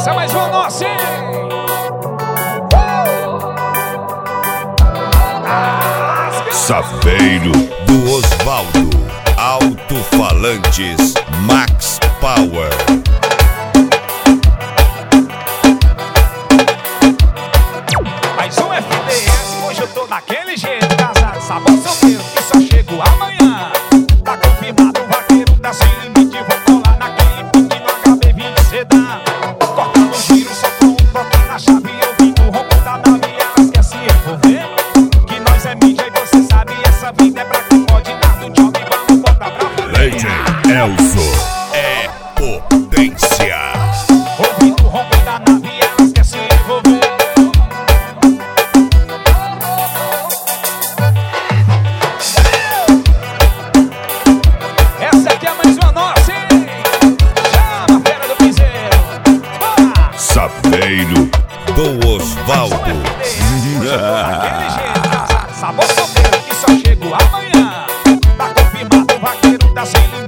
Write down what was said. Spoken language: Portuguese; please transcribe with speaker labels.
Speaker 1: Essa é mais uma nossa, hein?
Speaker 2: Safeiro do Osvaldo, Alto-Falantes Max Power.
Speaker 1: Mais um FDS, hoje eu tô daquele jeito. Casado, sabor solteiro, que só chego amanhã. Tá confirmado o vaqueiro da Sem Limite. Vou colar naquele pique no HB20 sedã. Cortando o giro, só com um toque na chave. Ouvindo o ronco da nave, elas querem se envolver. Que nós é mídia e você sabe, essa vida é pra quem pode dar do job. Vamos botar pra frente.
Speaker 2: DJ Elzo é potência.
Speaker 1: Ouvindo o ronco da nave, elas querem se envolver. Essa aqui é mais uma nossa, hein? Chama, fera do piseiro. Bora!
Speaker 2: Safeiro do Osvaldo.
Speaker 1: Daquele jeito, casado, sabor solteiro, que só chego amanhã. Tá confirmado o vaqueiro da Sem Limite.